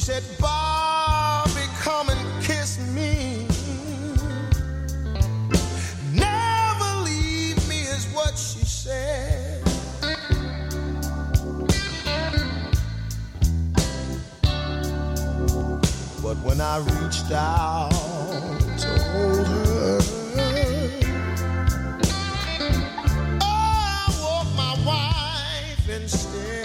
said, Bobby, come and kiss me. Never leave me is what she said. But when I reached out to hold her, I woke my wife instead.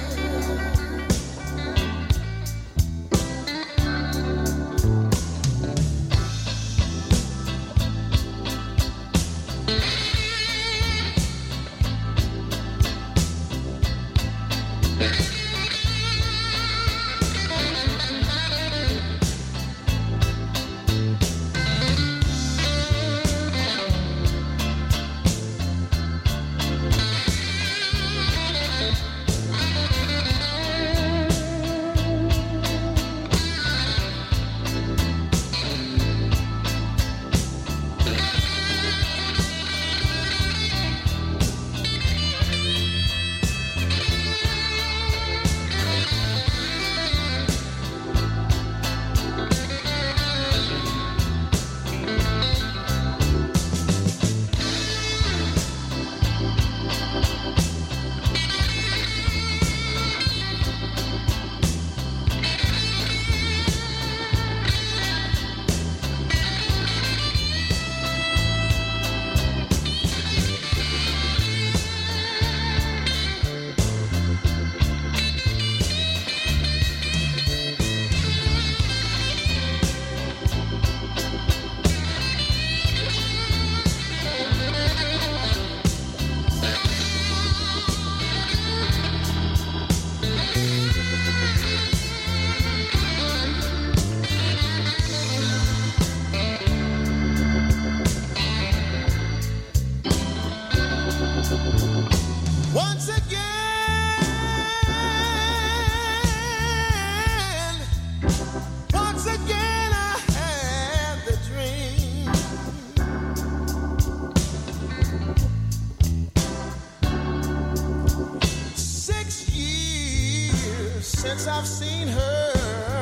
Since I've seen her,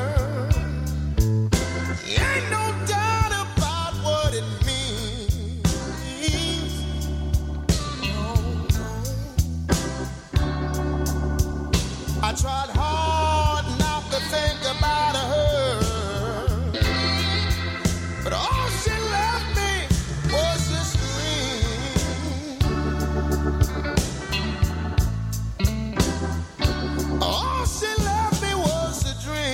ain't no doubt about what it means. No, no. I tried hard not to think about her, but all she left me was this ring. All she left me was a dream.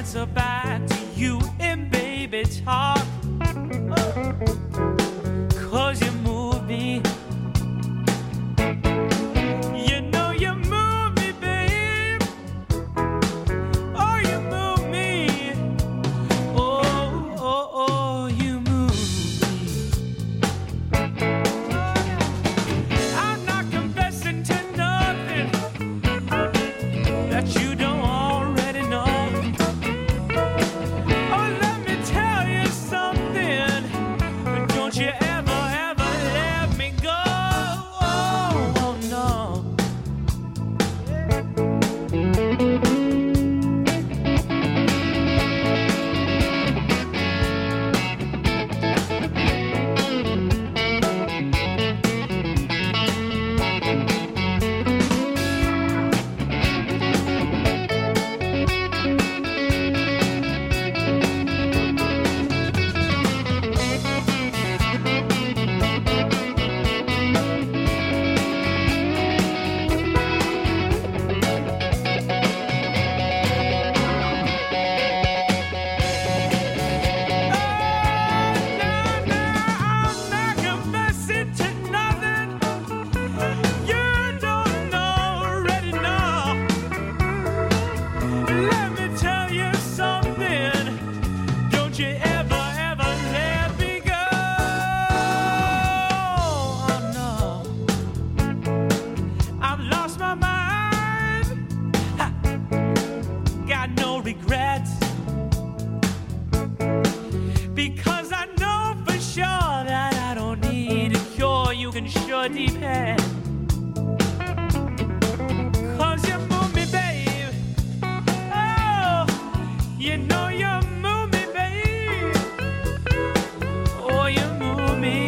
answer back to you in baby talk. 'Cause you move me. You know you move me, babe. Oh, you move me. Oh, you move me. I'm not confessing to nothing that you don't already know. Oh, let me tell you something. Don't you ever, ever let me go. Oh, no. Regrets, because I know for sure that I don't need a cure. You can sure depend. 'Cause you move me, babe. Oh, you know you move me, babe. Oh, you move me.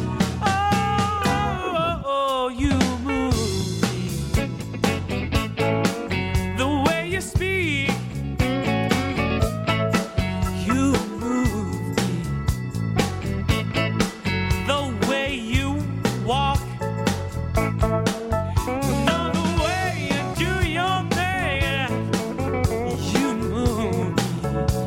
Oh, you move me. The way you speak, you move me. The way you walk, the way you do your thing, you move me.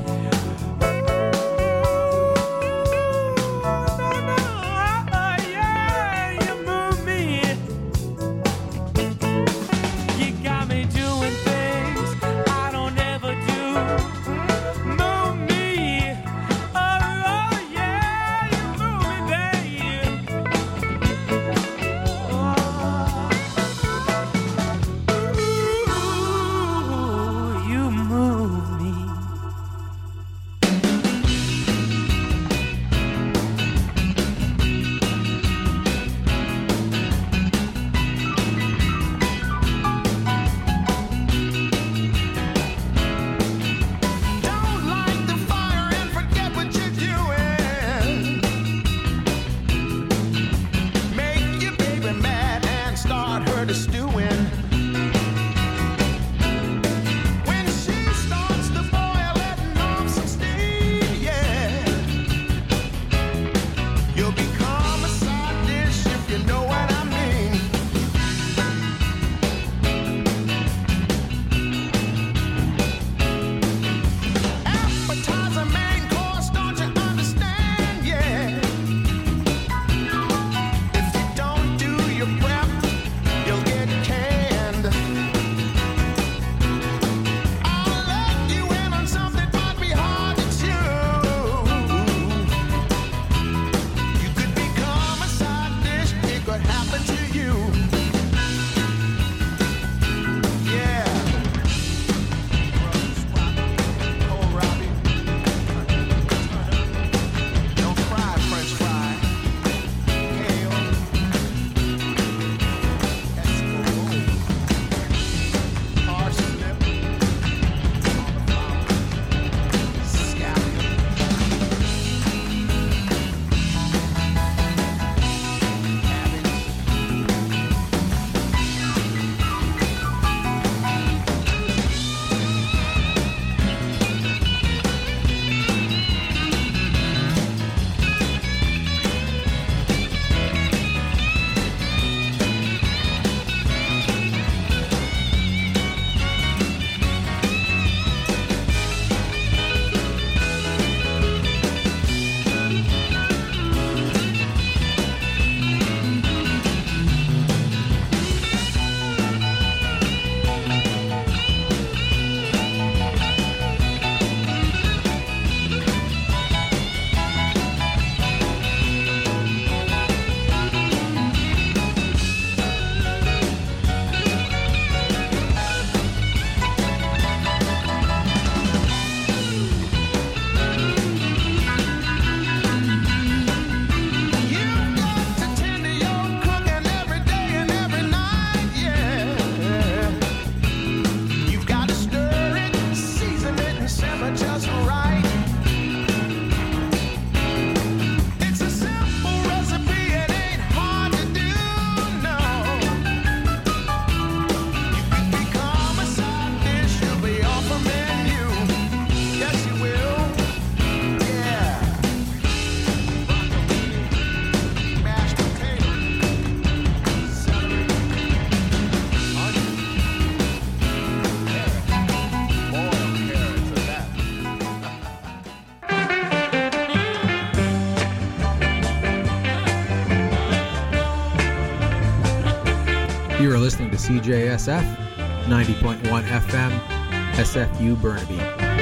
CJSF 90.1 FM, SFU Burnaby.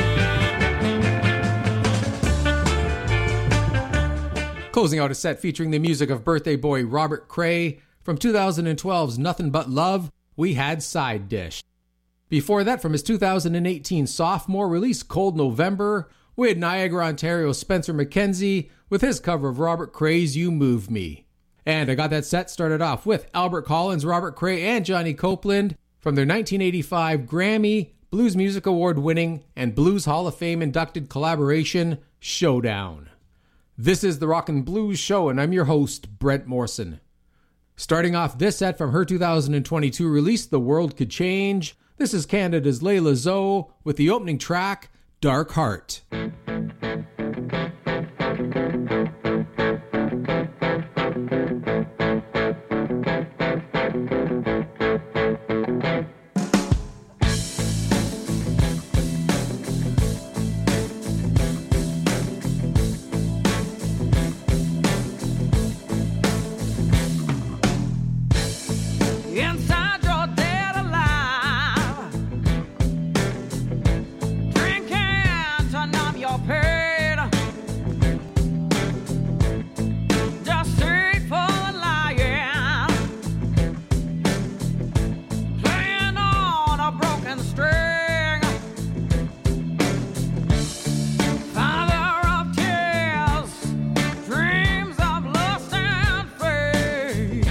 Closing out a set featuring the music of birthday boy Robert Cray. From 2012's Nothing But Love, we had Side Dish. Before that, from his 2018 sophomore release Cold November, we had Niagara, Ontario's Spencer McKenzie with his cover of Robert Cray's You Move Me. And I got that set started off with Albert Collins, Robert Cray, and Johnny Copeland from their 1985 Grammy Blues Music Award winning and Blues Hall of Fame inducted collaboration, Showdown. This is the Rockin' Blues Show, and I'm your host, Brent Morrison. Starting off this set from her 2022 release, The World Could Change, this is Canada's Layla Zoe with the opening track, Dark Heart. Inside your dead alive, drinking to numb your pain, just straight for lying, playing on a broken string, father of tears, dreams of lust and fame.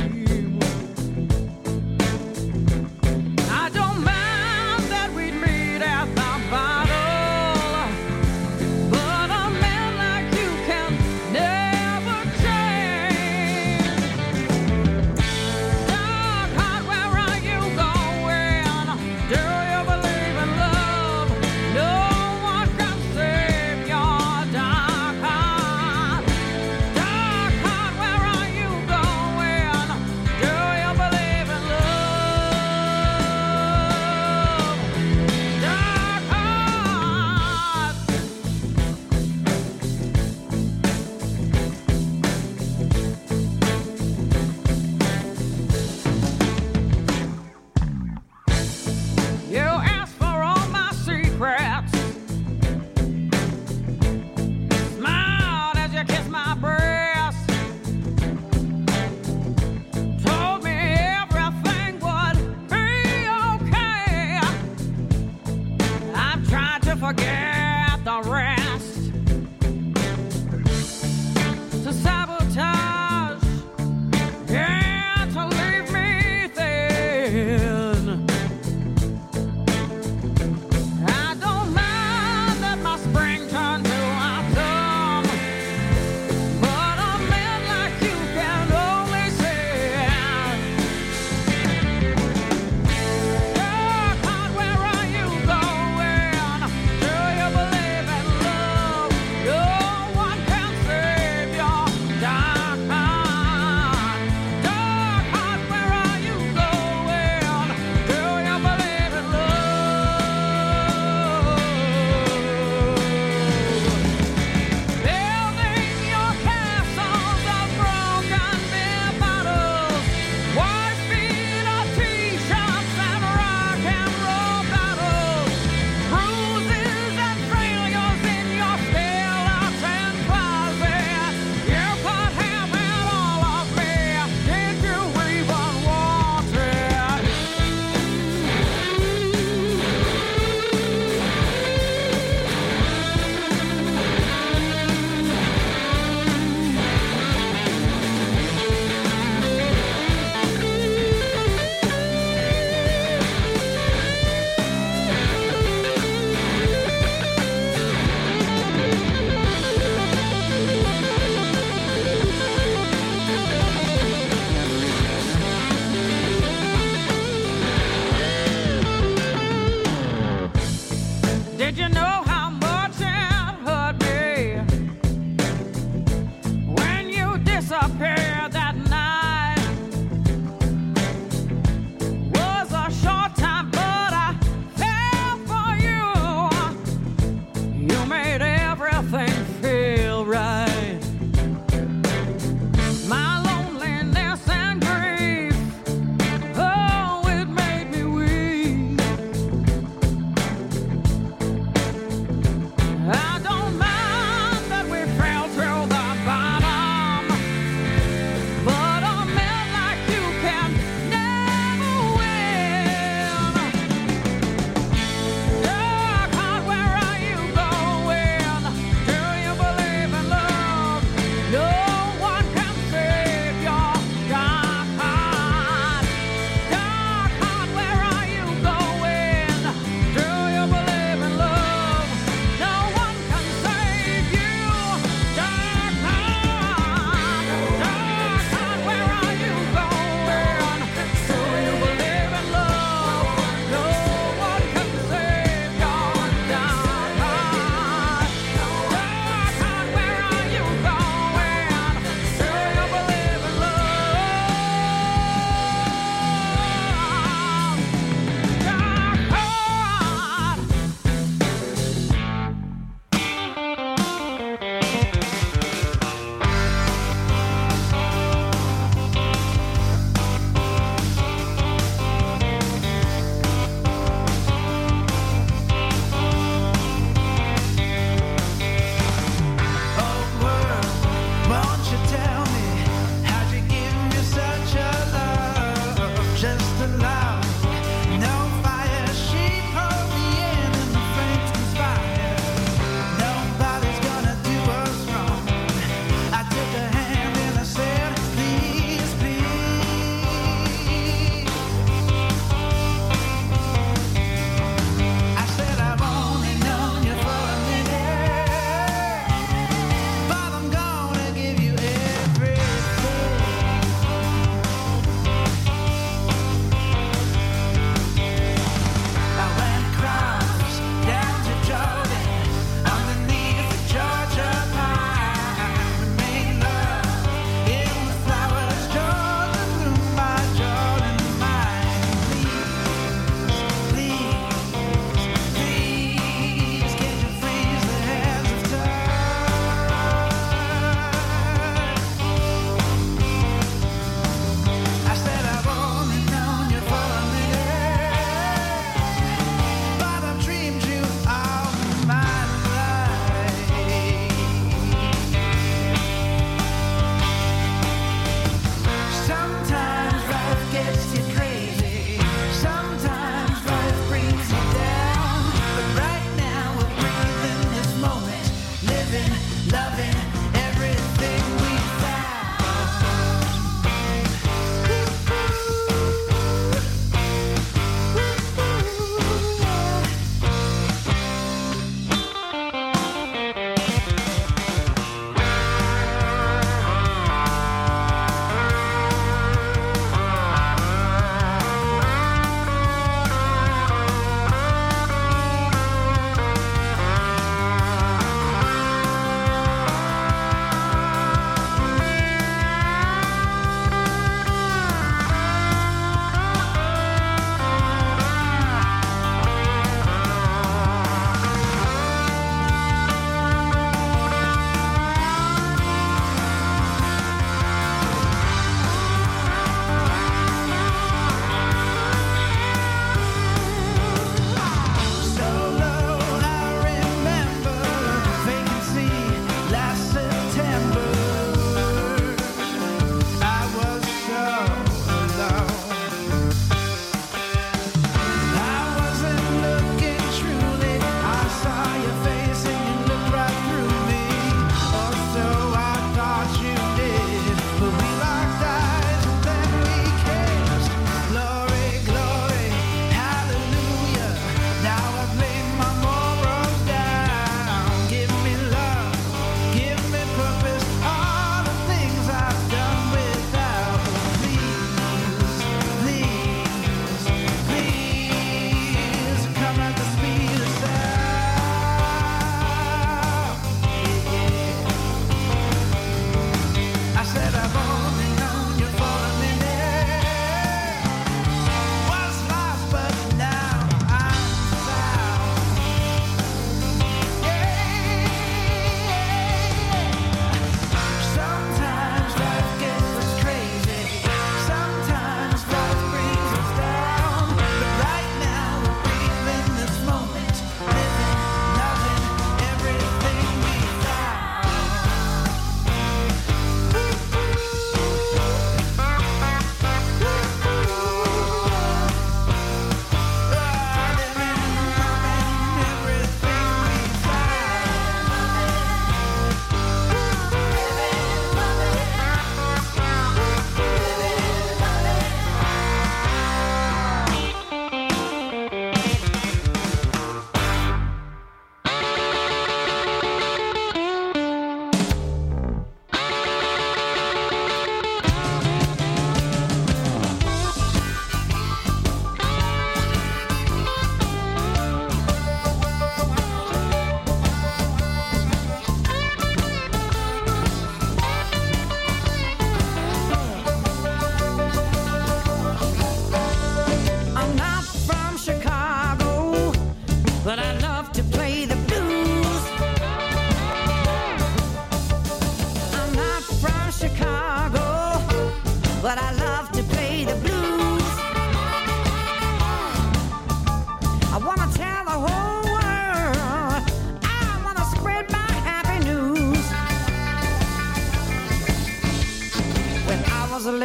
I don't mind that we'd meet at the bottle, but I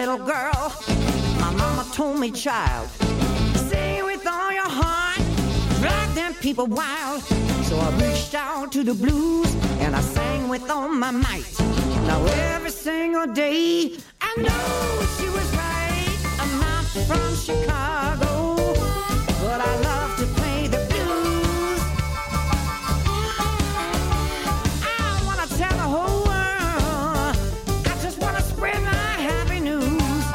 little girl. My mama told me, child, sing with all your heart, drive them people wild. So I reached out to the blues and I sang with all my might. Now every single day I know she was right. I'm not from Chicago, but I love to play the blues. I want to tell the whole world, I just want to spread my happy news.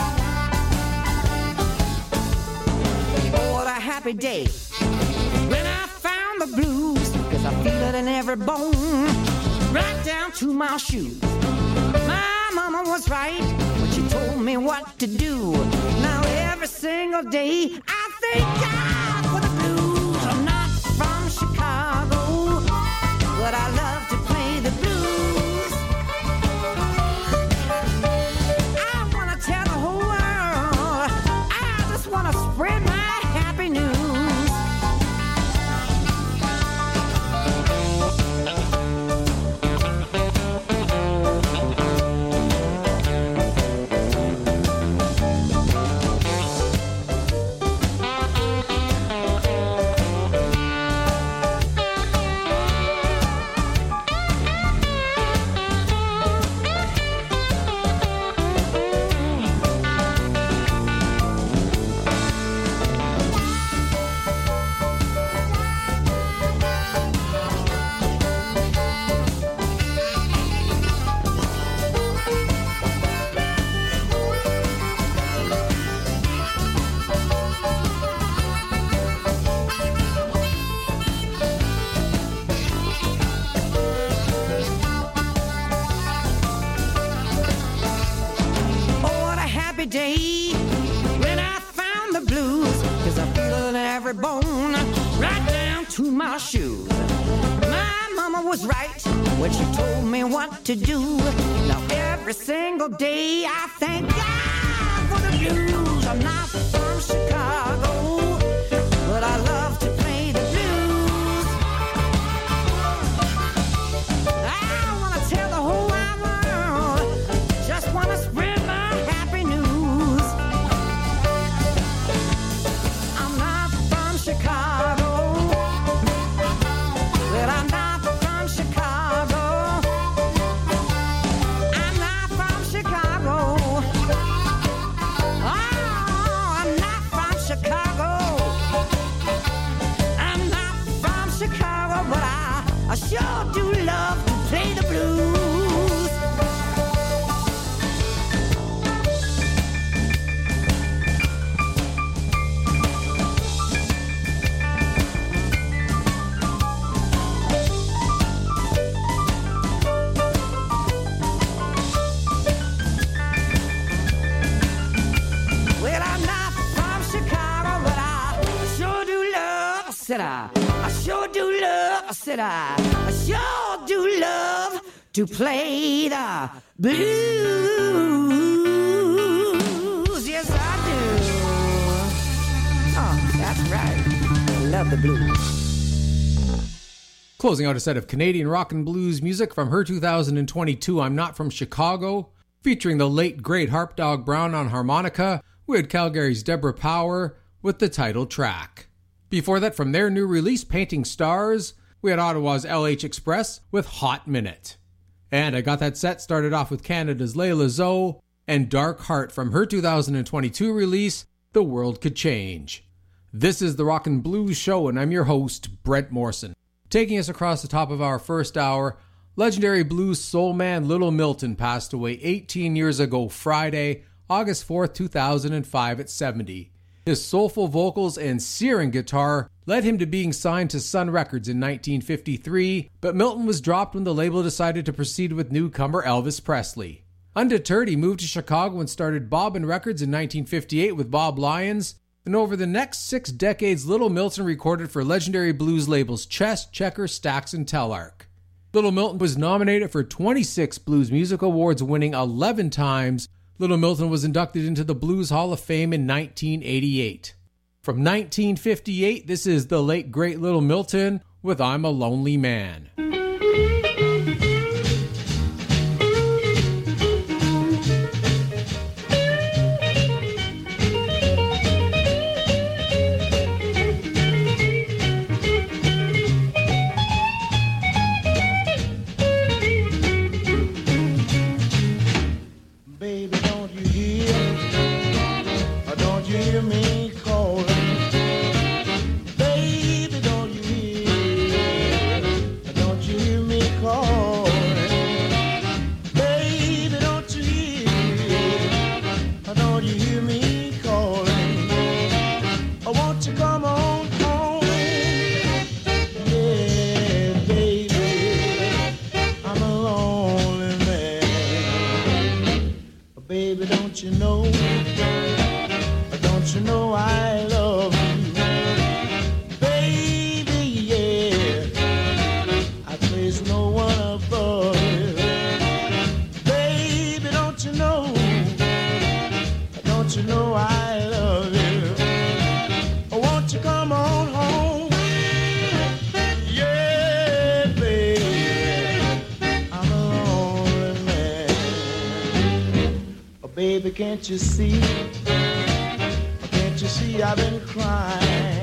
Oh, what a happy day when I found the blues, 'cause I feel it in every bone, right down to my shoes. My mama was right when she told me what to do. Now every single day I thank God for the blues. I'm not from Chicago, but I love to play the blues. I want to tell the whole world, I just want to spread my happy news. Day when I found the blues, 'cause I feel it in every bone, right down to my shoes. My mama was right when she told me what to do. Now every single day I thank God for the blues. I'm not from Chicago, but I love to play the blues. I want to tell the whole wide world, just want to spread my happy news. Chicago, but I'm not from Chicago. I'm not from Chicago. Oh, I'm not from Chicago. I'm not from Chicago, but I sure do love to play the blues. I sure do love, I said I sure do love to play the blues. Yes, I do. Oh, that's right. I love the blues. Closing out a set of Canadian rock and blues music from her 2022 I'm Not From Chicago, featuring the late great Harp Dog Brown on harmonica, we had Calgary's Deborah Power with the title track. Before that, from their new release, Painting Stars, we had Ottawa's LH Express with Hot Minute. And I got that set started off with Canada's Layla Zoe and Dark Heart from her 2022 release, The World Could Change. This is the Rock and Blues Show, and I'm your host, Brent Morrison. Taking us across the top of our first hour, legendary blues soul man Little Milton passed away 18 years ago Friday, August 4th, 2005 at 70. His soulful vocals and searing guitar led him to being signed to Sun Records in 1953, but Milton was dropped when the label decided to proceed with newcomer Elvis Presley. Undeterred, he moved to Chicago and started Bobbin Records in 1958 with Bob Lyons, and over the next 6 decades, Little Milton recorded for legendary blues labels Chess, Checker, Stax, and Telarc. Little Milton was nominated for 26 Blues Music Awards, winning 11 times. Little Milton was inducted into the Blues Hall of Fame in 1988. From 1958, this is the late great Little Milton with I'm a Lonely Man. don't you know? Don't you know I love you? Baby, yeah, I place no one above you. Baby, don't you know? Don't you know I love you? Oh, won't you come on home? Yeah, baby, I'm a lonely man. Oh, baby, can't you see? Can't you see I've been crying?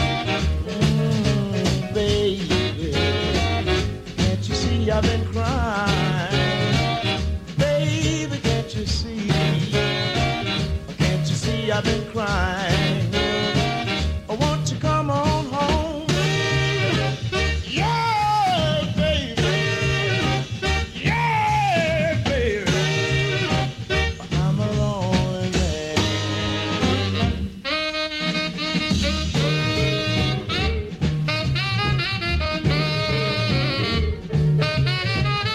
Baby, can't you see I've been crying? Baby, can't you see? Can't you see I've been crying?